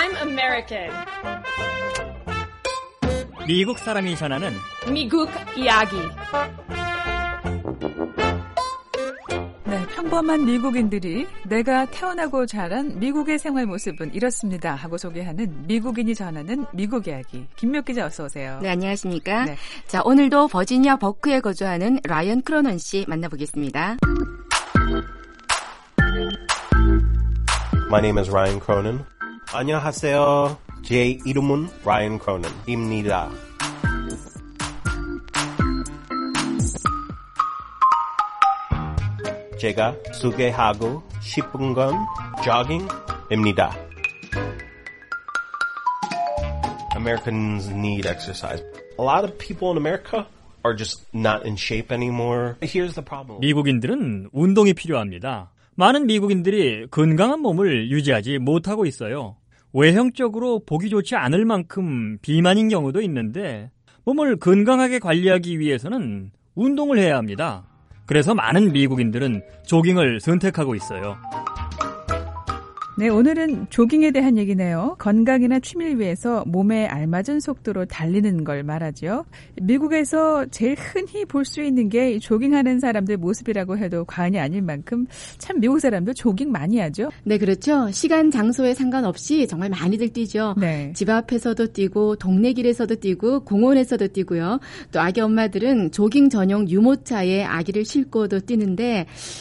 I'm American. 미국 사람이 전하는 미국 이야기. 네, 평범한 미국인들이 내가 태어나고 자란 미국의 생활 모습은 이렇습니다 하고 소개하는 미국인이 전하는 미국 이야기. 김미옥 기자 어서 오세요. 네, 안녕하십니까. 네. 자, 오늘도 버지니아 버크에 거주하는 라이언 크로넌 씨 만나보겠습니다. My name is Ryan Cronin. 안녕하세요. 제 이름은 Ryan Cronin입니다. 제가 소개하고 싶은 건 jogging입니다. Americans need exercise. A lot of people in America are just not in shape anymore. Here's the problem. 미국인들은 운동이 필요합니다. 많은 미국인들이 건강한 몸을 유지하지 못하고 있어요. 외형적으로 보기 좋지 않을 만큼 비만인 경우도 있는데 몸을 건강하게 관리하기 위해서는 운동을 해야 합니다. 그래서 많은 미국인들은 조깅을 선택하고 있어요. 네, 오늘은 조깅에 대한 얘기네요. 건강이나 취미를 위해서 몸에 알맞은 속도로 달리는 걸 말하죠. 미국에서 제일 흔히 볼 수 있는 게 조깅하는 사람들 모습이라고 해도 과언이 아닐 만큼 참 미국 사람들 조깅 많이 하죠. 네, 그렇죠. 시간, 장소에 상관없이 정말 많이들 뛰죠. 네. 집 앞에서도 뛰고 동네 길에서도 뛰고 공원에서도 뛰고요. 또 아기 엄마들은 조깅 전용 유모차에 아기를 싣고도 뛰는데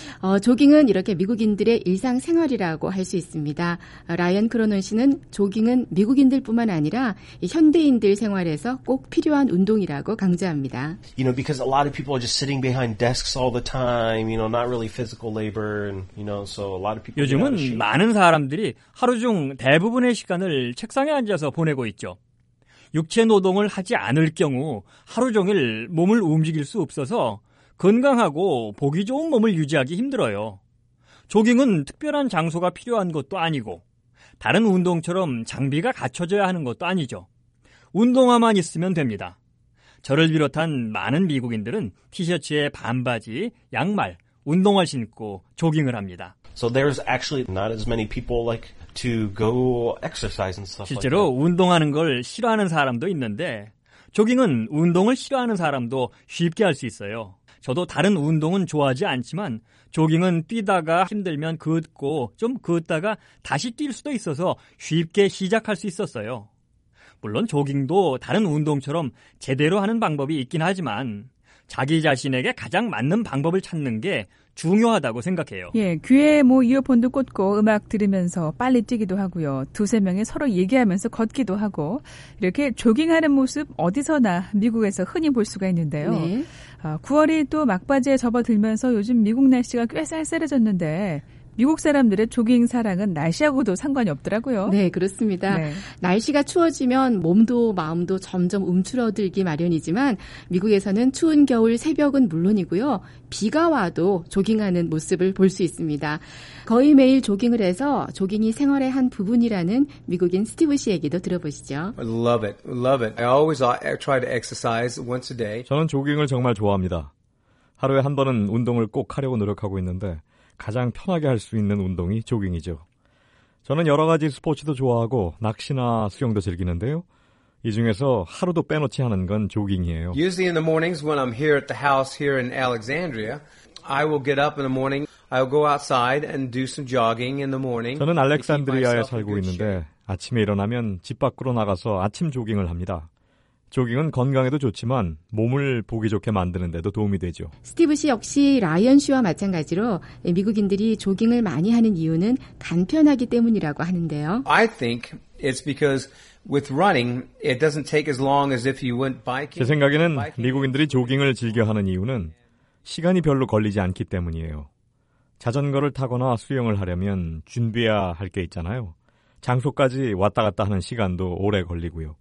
조깅은 이렇게 미국인들의 일상생활이라고 할 수 있습니다. 라이언 크로넌 씨는 조깅은 미국인들뿐만 아니라 현대인들 생활에서 꼭 필요한 운동이라고 강조합니다. You know, because a lot of people are just sitting behind desks all the time, you know, not really physical labor, and you know, so a lot of people. 요즘은 많은 사람들이 하루 중 대부분의 시간을 책상에 앉아서 보내고 있죠. 육체 노동을 하지 않을 경우 하루 종일 몸을 움직일 수 없어서 건강하고 보기 좋은 몸을 유지하기 힘들어요. 조깅은 특별한 장소가 필요한 것도 아니고 다른 운동처럼 장비가 갖춰져야 하는 것도 아니죠. 운동화만 있으면 됩니다. 저를 비롯한 많은 미국인들은 티셔츠에 반바지, 양말, 운동화 신고 조깅을 합니다. So there's actually not as many people like to go exercise and stuff 실제로 like that. 운동하는 걸 싫어하는 사람도 있는데 조깅은 운동을 싫어하는 사람도 쉽게 할 수 있어요. 저도 다른 운동은 좋아하지 않지만 조깅은 뛰다가 힘들면 걷고 좀 걷다가 다시 뛸 수도 있어서 쉽게 시작할 수 있었어요. 물론 조깅도 다른 운동처럼 제대로 하는 방법이 있긴 하지만 자기 자신에게 가장 맞는 방법을 찾는 게 중요하다고 생각해요. 예, 귀에 이어폰도 꽂고 음악 들으면서 빨리 뛰기도 하고요. 두세 명이 서로 얘기하면서 걷기도 하고 이렇게 조깅하는 모습 어디서나 미국에서 흔히 볼 수가 있는데요. 네. 9월이 또 막바지에 접어들면서 요즘 미국 날씨가 꽤 쌀쌀해졌는데 미국 사람들의 조깅 사랑은 날씨하고도 상관이 없더라고요. 네, 그렇습니다. 네. 날씨가 추워지면 몸도 마음도 점점 움츠러들기 마련이지만 미국에서는 추운 겨울 새벽은 물론이고요. 비가 와도 조깅하는 모습을 볼 수 있습니다. 거의 매일 조깅을 해서 조깅이 생활의 한 부분이라는 미국인 스티브 씨 얘기도 들어보시죠. I love it. Love it. I always try to exercise once a day. 저는 조깅을 정말 좋아합니다. 하루에 한 번은 운동을 꼭 하려고 노력하고 있는데 가장 편하게 할 수 있는 운동이 조깅이죠. 저는 여러 가지 스포츠도 좋아하고 낚시나 수영도 즐기는데요. 이 중에서 하루도 빼놓지 않은 건 조깅이에요. Usually in the mornings when I'm here at the house here in Alexandria, I will get up in the morning. I'll go outside and do some jogging in the morning. 저는 알렉산드리아에 살고 있는데 아침에 일어나면 집 밖으로 나가서 아침 조깅을 합니다. 조깅은 건강에도 좋지만 몸을 보기 좋게 만드는 데도 도움이 되죠. 스티브 씨 역시 라이언 씨와 마찬가지로 미국인들이 조깅을 많이 하는 이유는 간편하기 때문이라고 하는데요. I think it's because with running, it doesn't take as long as if you went biking. 제 생각에는 미국인들이 조깅을 즐겨하는 이유는 시간이 별로 걸리지 않기 때문이에요. 자전거를 타거나 수영을 하려면 준비해야 할 게 있잖아요. 장소까지 왔다 갔다 하는 시간도 오래 걸리고요.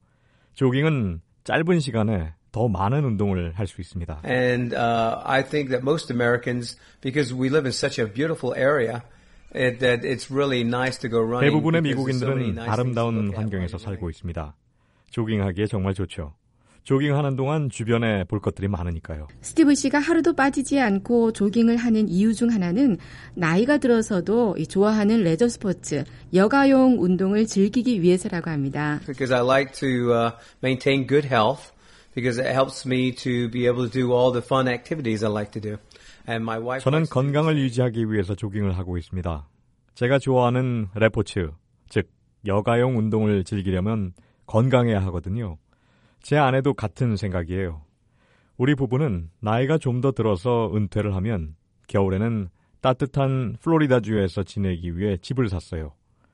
조깅은 짧은 시간에 더 많은 운동을 할 수 있습니다. And I think that most Americans, because we live in such a beautiful area, that it's really nice to go running. 대부분의 because there's so many 미국인들은 nice things to 아름다운 look at 환경에서 while you're 살고 doing it. 있습니다. 조깅하기에 정말 좋죠. 조깅하는 동안 주변에 볼 것들이 많으니까요. 스티브 씨가 하루도 빠지지 않고 조깅을 하는 이유 중 하나는 나이가 들어서도 좋아하는 레저 스포츠, 여가용 운동을 즐기기 위해서라고 합니다. Because I like to maintain good health because it helps me to be able to do all the fun activities I like to do. And my wife 저는 likes to do 건강을 유지하기 위해서 조깅을 하고 있습니다. 제가 좋아하는 레포츠, 즉 여가용 운동을 즐기려면 건강해야 하거든요. 제 아내도 같은 생각이에요. 우리 부부는 나이가 좀 더 들어서 은퇴를 하면 겨울에는 따뜻한 플로리다주에서 지내기 위해 집을 샀어요.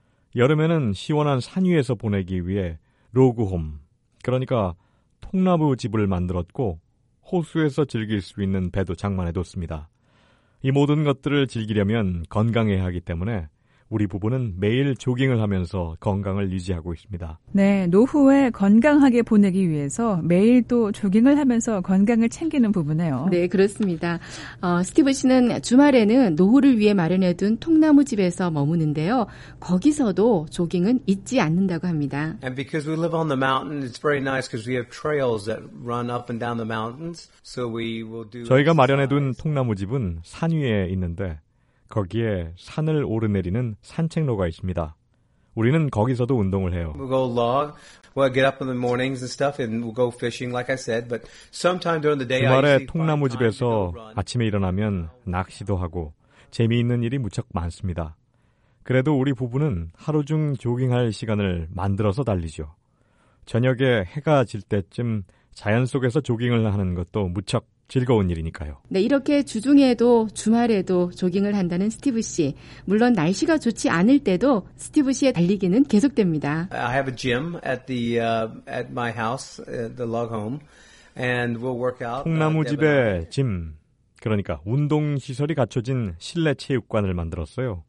여름에는 시원한 산 위에서 보내기 위해 로그홈, 그러니까 통나무 집을 만들었고 호수에서 즐길 수 있는 배도 장만해뒀습니다. 이 모든 것들을 즐기려면 건강해야 하기 때문에 우리 부부는 매일 조깅을 하면서 건강을 유지하고 있습니다. 네, 노후에 건강하게 보내기 위해서 매일 또 조깅을 하면서 건강을 챙기는 부부네요. 네, 그렇습니다. 스티브 씨는 주말에는 노후를 위해 마련해둔 통나무 집에서 머무는데요. 거기서도 조깅은 잊지 않는다고 합니다. And because we live on the mountain, it's very nice because we have trails that run up and down the mountains. So we will do. 저희가 마련해둔 통나무 집은 산 위에 있는데 거기에 산을 오르내리는 산책로가 있습니다. 우리는 거기서도 운동을 해요. We'll go log. We'll get up in the mornings and stuff, and we'll go fishing, like I said. But sometime during the day, I 주말에 usually 통나무 find time to 집에서 go run. 아침에 일어나면 낚시도 하고 재미있는 일이 무척 많습니다. 그래도 우리 부부는 하루 중 조깅할 시간을 만들어서 달리죠. 저녁에 해가 질 때쯤 자연 속에서 조깅을 하는 것도 무척 즐거운 일이니까요. 네, 이렇게 주중에도 주말에도 조깅을 한다는 스티브 씨. 물론 날씨가 좋지 않을 때도 스티브 씨의 달리기는 계속됩니다. I have a gym at my house, the log home, and we'll work out. 통나무 집에 짐, 그러니까 운동 시설이 갖춰진 실내 체육관을 만들었어요.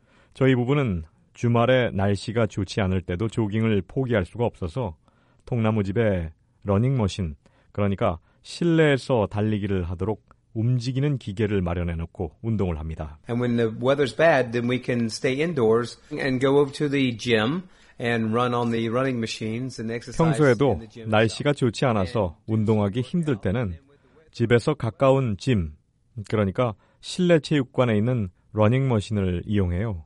저희 부부는 주말에 날씨가 좋지 않을 때도 조깅을 포기할 수가 없어서 통나무 집에 러닝머신, 그러니까 실내에서 달리기를 하도록 움직이는 기계를 마련해 놓고 운동을 합니다. And when the weather's bad, then we can stay indoors and go over to the gym and run on the running machines and exercise. 평소에도 in the gym 날씨가 좋지 않아서 운동하기 힘들 때는 집에서 가까운 짐, 그러니까 실내 체육관에 있는 러닝머신을 이용해요.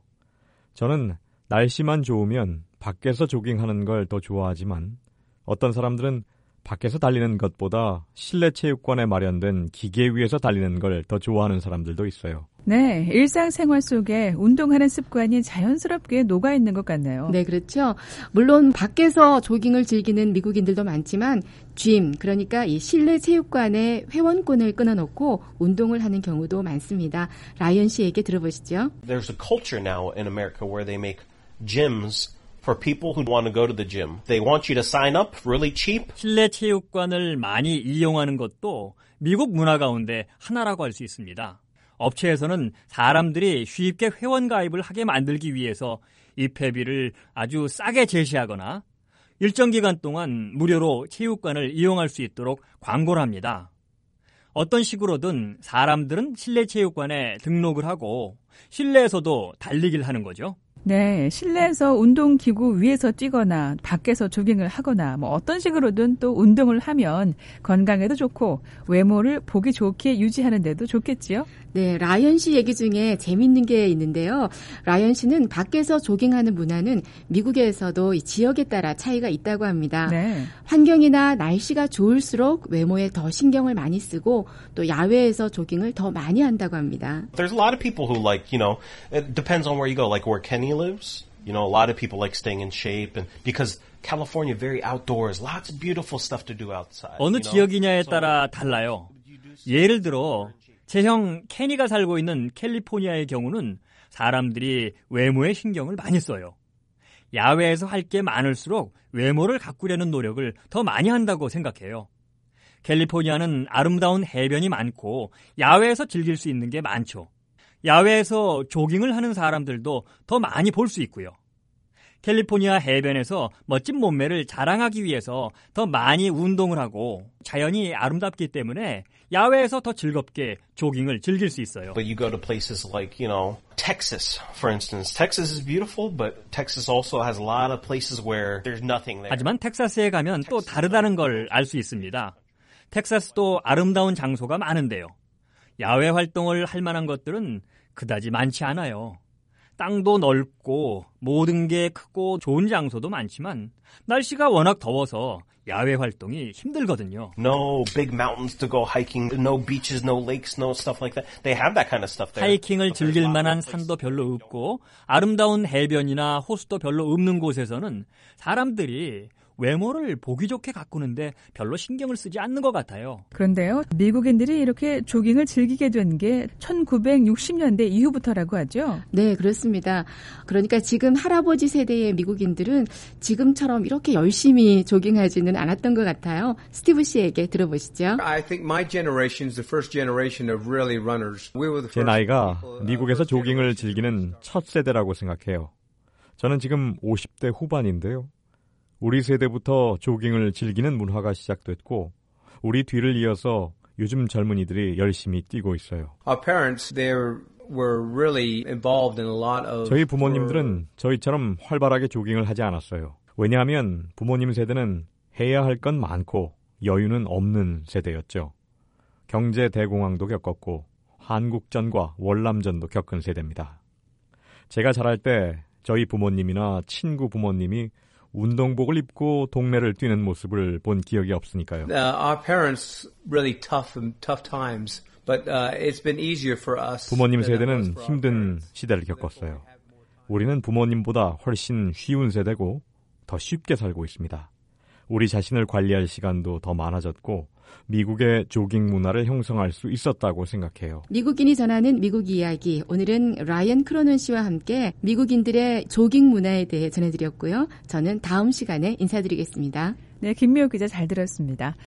저는 날씨만 좋으면 밖에서 조깅하는 걸 더 좋아하지만 어떤 사람들은 밖에서 달리는 것보다 실내 체육관에 마련된 기계 위에서 달리는 걸 더 좋아하는 사람들도 있어요. 네, 일상생활 속에 운동하는 습관이 자연스럽게 녹아있는 것 같네요. 네, 그렇죠. 물론 밖에서 조깅을 즐기는 미국인들도 많지만 짐, 그러니까 이 실내 체육관에 회원권을 끊어놓고 운동을 하는 경우도 많습니다. 라이언 씨에게 들어보시죠. There's a culture now in America where they make gyms for people who want to go to the gym. They want you to sign up really cheap. 실내 체육관을 많이 이용하는 것도 미국 문화 가운데 하나라고 할 수 있습니다. 업체에서는 사람들이 쉽게 회원 가입을 하게 만들기 위해서 입회비를 아주 싸게 제시하거나 일정 기간 동안 무료로 체육관을 이용할 수 있도록 광고를 합니다. 어떤 식으로든 사람들은 실내 체육관에 등록을 하고 실내에서도 달리기를 하는 거죠. 네, 실내에서 운동기구 위에서 뛰거나 밖에서 조깅을 하거나 어떤 식으로든 또 운동을 하면 건강에도 좋고 외모를 보기 좋게 유지하는 데도 좋겠지요. 네, 라이언 씨 얘기 중에 재밌는 게 있는데요. 라이언 씨는 밖에서 조깅하는 문화는 미국에서도 이 지역에 따라 차이가 있다고 합니다. 네. 환경이나 날씨가 좋을수록 외모에 더 신경을 많이 쓰고 또 야외에서 조깅을 더 많이 한다고 합니다. There's a lot of people who like, it depends on where you go, like where Kenny lives. A lot of people like staying in shape and because California very outdoors, lots of beautiful stuff to do outside. 어느 지역이냐에 따라 달라요. 예를 들어 제 형 케니가 살고 있는 캘리포니아의 경우는 사람들이 외모에 신경을 많이 써요. 야외에서 할 게 많을수록 외모를 가꾸려는 노력을 더 많이 한다고 생각해요. 캘리포니아는 아름다운 해변이 많고 야외에서 즐길 수 있는 게 많죠. 야외에서 조깅을 하는 사람들도 더 많이 볼 수 있고요. 캘리포니아 해변에서 멋진 몸매를 자랑하기 위해서 더 많이 운동을 하고 자연이 아름답기 때문에 야외에서 더 즐겁게 조깅을 즐길 수 있어요. But you go to places like, Texas, for instance. Texas is beautiful, but Texas also has a lot of places where there's nothing there. 하지만 텍사스에 가면 또 다르다는 걸 알 수 있습니다. 텍사스도 아름다운 장소가 많은데요. 야외 활동을 할 만한 것들은 그다지 많지 않아요. 땅도 넓고 모든 게 크고 좋은 장소도 많지만 날씨가 워낙 더워서 야외 활동이 힘들거든요. No big mountains to go hiking, no beaches, no lakes, no stuff like that. They have that kind of stuff there. 하이킹을 즐길 만한 산도 별로 없고 아름다운 해변이나 호수도 별로 없는 곳에서는 사람들이 외모를 보기 좋게 가꾸는데 별로 신경을 쓰지 않는 것 같아요. 그런데요, 미국인들이 이렇게 조깅을 즐기게 된 게 1960년대 이후부터라고 하죠? 네, 그렇습니다. 그러니까 지금 할아버지 세대의 미국인들은 지금처럼 이렇게 열심히 조깅하지는 않았던 것 같아요. 스티브 씨에게 들어보시죠. I think my generation is the first generation of really runners. We were the 제 first 나이가 people, 미국에서 first 조깅을 generation 즐기는 첫 세대라고 생각해요. 저는 지금 50대 후반인데요. 우리 세대부터 조깅을 즐기는 문화가 시작됐고 우리 뒤를 이어서 요즘 젊은이들이 열심히 뛰고 있어요. Our parents, they were really involved in a lot of. 저희 부모님들은 저희처럼 활발하게 조깅을 하지 않았어요. 왜냐하면 부모님 세대는 해야 할 건 많고 여유는 없는 세대였죠. 경제 대공황도 겪었고 한국전과 월남전도 겪은 세대입니다. 제가 자랄 때 저희 부모님이나 친구 부모님이 운동복을 입고 동네를 뛰는 모습을 본 기억이 없으니까요. Our parents really tough times, but it's been easier for us. 부모님 than it was 세대는 for our 힘든 parents. 시대를 겪었어요. 우리는 부모님보다 훨씬 쉬운 세대고 더 쉽게 살고 있습니다. 우리 자신을 관리할 시간도 더 많아졌고 미국의 조깅 문화를 형성할 수 있었다고 생각해요. 미국인이 전하는 미국 이야기. 오늘은 라이언 크로논 씨와 함께 미국인들의 조깅 문화에 대해 전해드렸고요. 저는 다음 시간에 인사드리겠습니다. 네, 김미호 기자 잘 들었습니다.